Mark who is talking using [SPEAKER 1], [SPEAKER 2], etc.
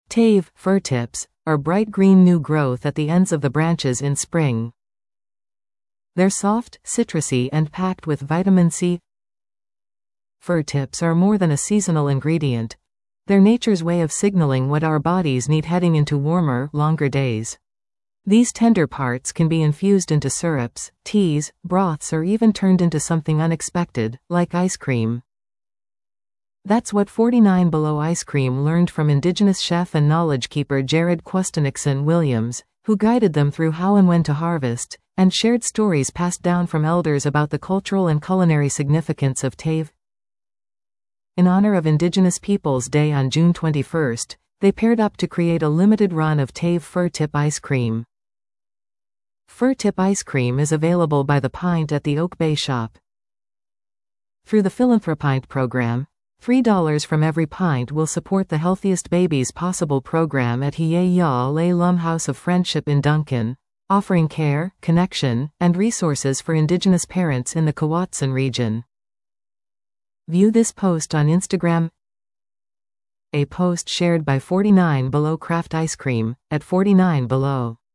[SPEAKER 1] Tave, fir tips, are bright green new growth at the ends of the branches in spring. They're soft, citrusy and packed with vitamin C. Fir tips are more than a seasonal ingredient. They're nature's way of signaling what our bodies need heading into warmer, longer days. These tender parts can be infused into syrups, teas, broths, or even turned into something unexpected, like ice cream. That's what 49 Below Ice Cream learned from Indigenous chef and knowledge keeper Jared Quastenixon Williams, who guided them through how and when to harvest, and shared stories passed down from elders about the cultural and culinary significance of Tave. In honor of Indigenous Peoples Day on June 21st, they paired up to create a limited run of Tave Fir Tip ice cream. Fir Tip ice cream is available by the pint at the Oak Bay shop. Through the Philanthropint program, $3 from every pint will support the Healthiest Babies Possible program at Hiei Ya Le Lum House of Friendship in Duncan, offering care, connection, and resources for Indigenous parents in the Kawatsan region. View this post on Instagram. A post shared by 49 Below Craft Ice Cream, at 49 Below.